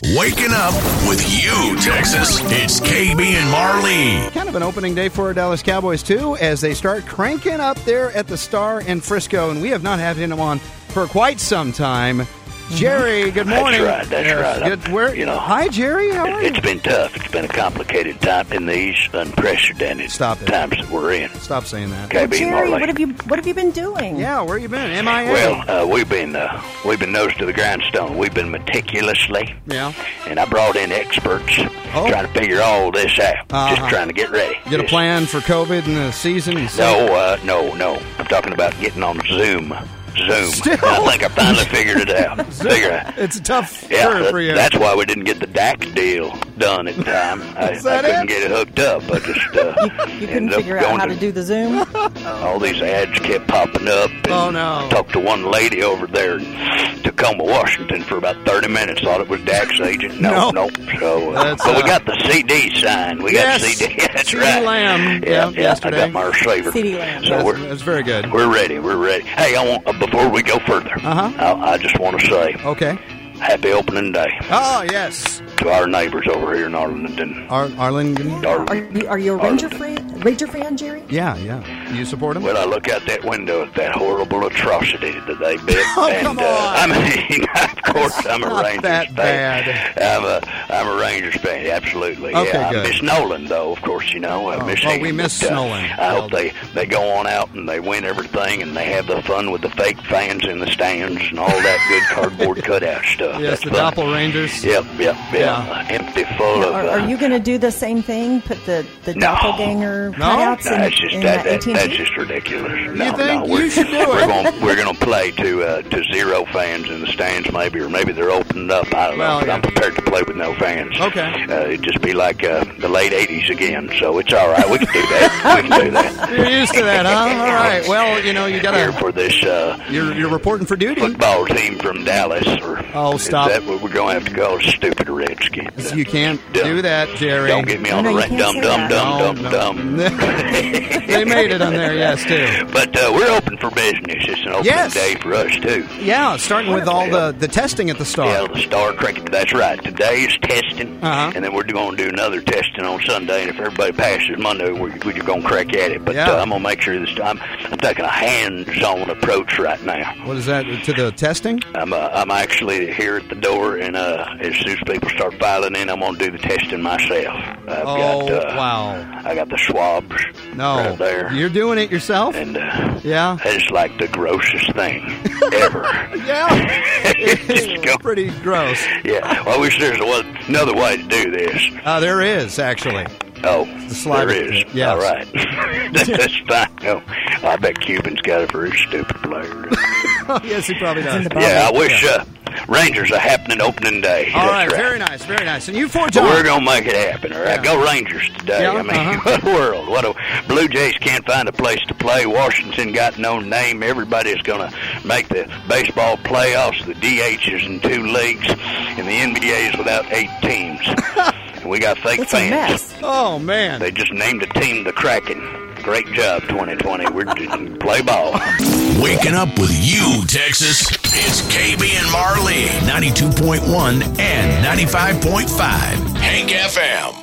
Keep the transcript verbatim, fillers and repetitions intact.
Waking up with you, Texas. It's K B and Marley. Kind of an opening day for Dallas Cowboys, too, as they start cranking up there at the Star in Frisco. And we have not had him on for quite some time. Jerry, good morning. That's right, that's yes, right. Good, where, you know, hi, Jerry. How are you? It's been tough. It's been a complicated time in these unprecedented Stop it. times that we're in. Stop saying that. K B Jerry, Marley. what have you what have you been doing? Yeah, where you been? M I A? Well, uh, we've been uh, we've been nose to the grindstone. We've been meticulously, yeah. and I brought in experts Oh. trying to figure all this out. Uh-huh. Just trying to get ready. Get a Just- plan for COVID and the season? And No, uh, no, no. I'm talking about getting on Zoom. Zoom. Still? I think I finally figured it out. Figure it out. It's a tough Yeah, curve that- for you. that's why we didn't get the D A C deal done in time. I, Is that I couldn't it? get it hooked up. I just uh, You couldn't ended up figure out going how to do the Zoom? all these ads kept popping up. And Oh, no. I talked to one lady over there in Tacoma, Washington, for about thirty minutes. Thought it was D A C's agent. No, No. no. So, uh, That's, but we uh, got the C D signed. We Yes. got C D. That's C D right. Lamb, Yeah, yeah, yeah. yesterday. I got my receiver. C D Lamb. So that's, we're that's very good. we're ready. We're ready. Hey, I want uh, before we go further, Uh-huh. I, I just want to say Okay. happy opening day Oh, yes. to our neighbors over here in Arlington. Ar- Arlington? Are you, are you a Ranger fan, Ranger fan, Jerry? Yeah, yeah. You support him? Well, I look out that window at that horrible atrocity that they built. Oh, and, come uh, on. I mean, of course, I'm a Not Rangers that fan. bad. I'm a, I'm a Rangers fan, absolutely. Okay, yeah, good. I miss Nolan, though, of course, you know. I Oh, miss oh, him, we miss but, uh, Nolan. I Well hope they, they go on out and they win everything and they have the fun with the fake fans in the stands and all that good cardboard cutout stuff. Yes, That's the fun. Doppelrangers. Yep, yep, Yeah. yeah. Empty full of... Are, uh, are you going to do the same thing? Put the, the No. doppelganger No? cutouts No, in, that's just in that, the that, A T and T? that's just ridiculous. No, think no, you we're, should do we're it? Gonna, we're going to play to uh, to zero fans in the stands, maybe, or maybe they're opening up. I don't Well, know. But yeah. I'm prepared to play with no fans. Okay. Uh, it'd just be like uh, the late eighties again. So it's all right. We can do that. We can do that. You're used to that, huh? All right. Well, you know, you got Here to... for this uh, You're, you're reporting for duty. football team from Dallas, or Oh, stop. is that what we're going to have to call stupid Redskins? You can't Dumb. do that, Jerry. Don't get me on No, the no, rant. you Dumb, can't say dumb, that. dumb, No, dumb, no. dumb. They made it on there, yes, too. But uh, we're open for business. It's an opening Yes. day for us, too. Yeah, starting with all the, the testing at the Star. Yeah, the Star Cricket. That's right. Today is testing, Uh-huh. and then we're going to do another testing on Sunday. And if everybody passes Monday, we're, we're going to crack at it. But Yeah. uh, I'm going to make sure this time I'm taking a hands-on approach right now. What is that, to the testing? I'm uh, I'm actually here at the door, and uh, as soon as people start filing in, I'm going to do the testing myself. I've Oh, got, uh, wow. I got the swabs No. right there. You're doing it yourself? And uh, Yeah. it's like the grossest thing ever. Yeah. It's It's go- pretty gross. Yeah, well, I wish there was another way to do this. Uh, there is, actually. Oh, The saliva there is. pit, yes. All right. That's fine. Oh, I bet Cuban's got it for his stupid player. Oh, yes, he probably does. in the bottom. Yeah, I wish Yeah. uh, Rangers are happening opening day. All That's right, right. very nice, very nice. And you four, But John. we're going to make it happen, all right? Yeah. Go Rangers today. Yeah, I mean, uh-huh. what a world. What a Blue Jays can't find a place to play. Washington got no name. Everybody's going to make the baseball playoffs. The D H is in two leagues, and the N B A is without eight teams. And we got fake It's a fans. mess. Oh, man. They just named a team the Kraken. Great job, twenty twenty. We're just play ball. Waking up with you, Texas. It's K B and Marley, ninety-two point one and ninety-five point five. Hank F M.